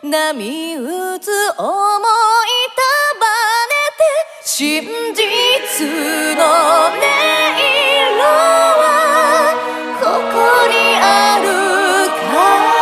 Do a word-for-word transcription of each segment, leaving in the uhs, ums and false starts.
波打つ想い束ねて真実の音色はここにあるか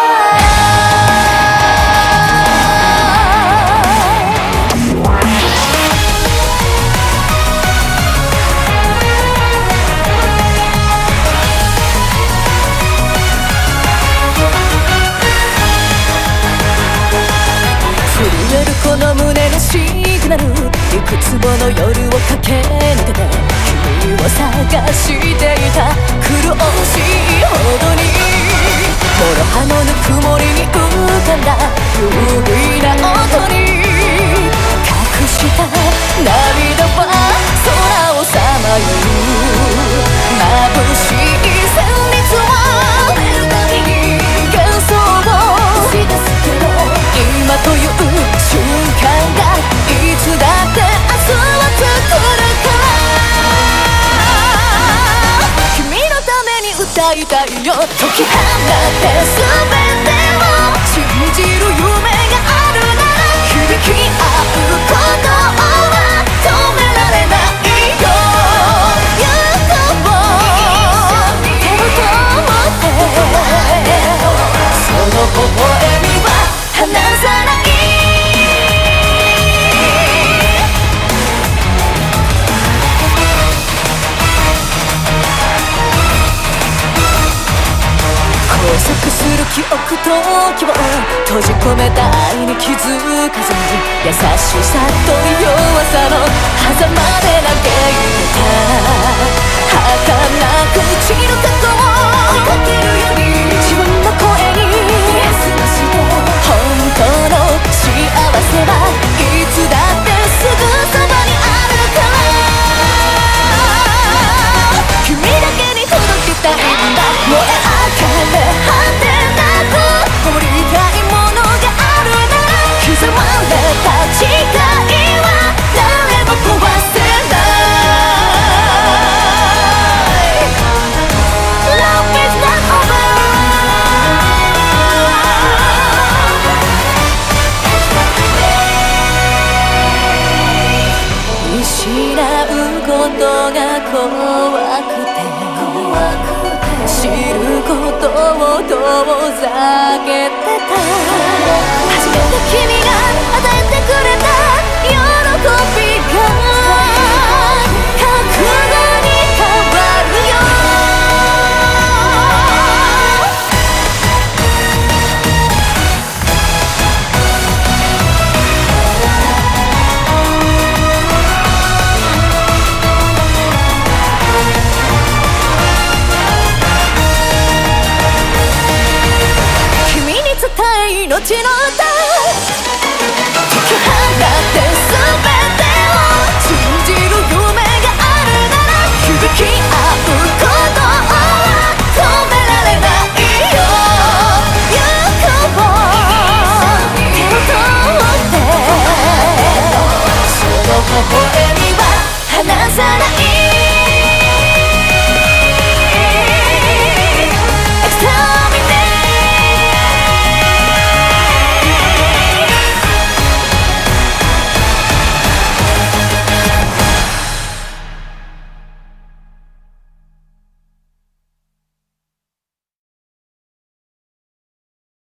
この胸のシグナルいくつもの夜を駆け抜けて君を探していた苦しいほどに諸刃のぬくもりに浮かんだ不意な音に隠した涙は空をさまよう眩しい旋律は触れるたびに幻想をし出すけど今という瞬間がいつだって明日は作るから君のために歌いたいよ解き放って全てを信じる夢があるなら響き合うことは止められないよ行こう手を取ってその微笑みは離さない拘束する記憶と希望閉じ込めた愛に気づかずに優しさと弱さの狭間で投げ入れた儚く散る過去を追いかけるより自分の声にイエスをして本当の幸せはいつだってすぐそばにあるから君だけに届けたいんだ燃え上がれ果てなく守りたいものがあるなら刻まれた誓いは誰も壊せない Love is not over 失うことが怖くて知ることを遠ざけてた初めて君が与えてくれた喜びが覚悟に変わるよ命の歌